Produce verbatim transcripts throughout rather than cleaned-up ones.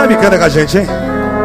Sabe, canta com a gente, hein?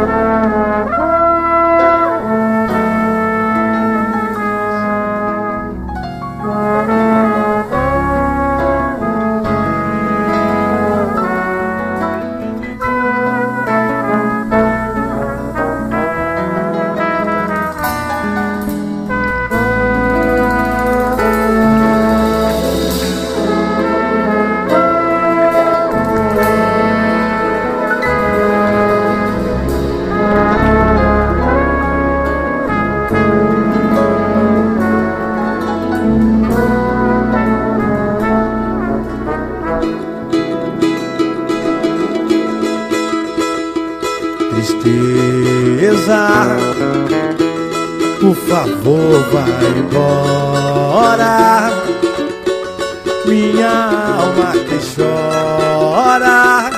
Tristeza, por favor, vai embora. Minha alma que chora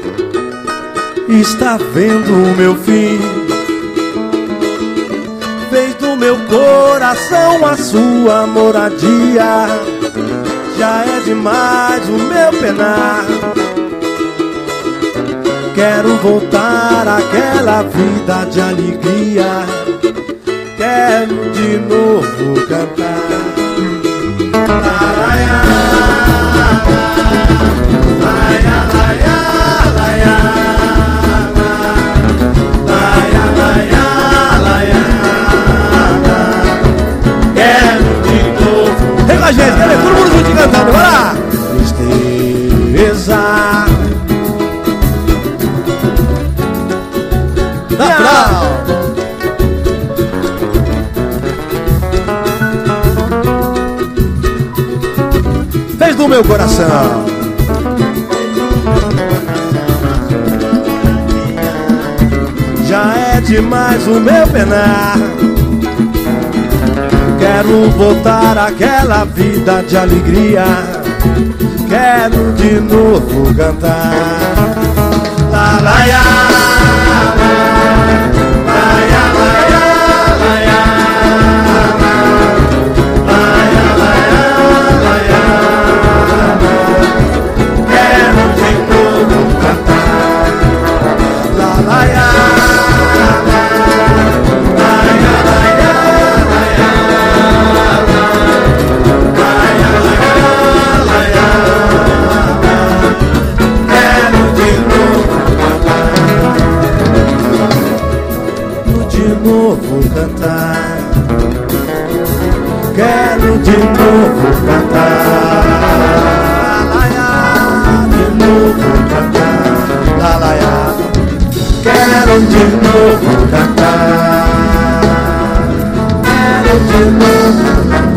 está vendo o meu fim. Fez do meu coração a sua moradia. Já é demais o meu penar. Quero voltar àquela vida de alegria. Quero de novo cantar. Laia, laia, laia, laia, laia, laia, laia. Quero de novo. Vem com a gente, quero ver todo mundo junto cantando, vai lá! Tristeza. Fez do meu coração. Já é demais o meu penar. Quero voltar àquela vida de alegria. Quero de novo cantar. La la ya. Novo cantar, quero de novo cantar, laia, de novo cantar, la laia, quero de novo cantar, quero de novo cantar.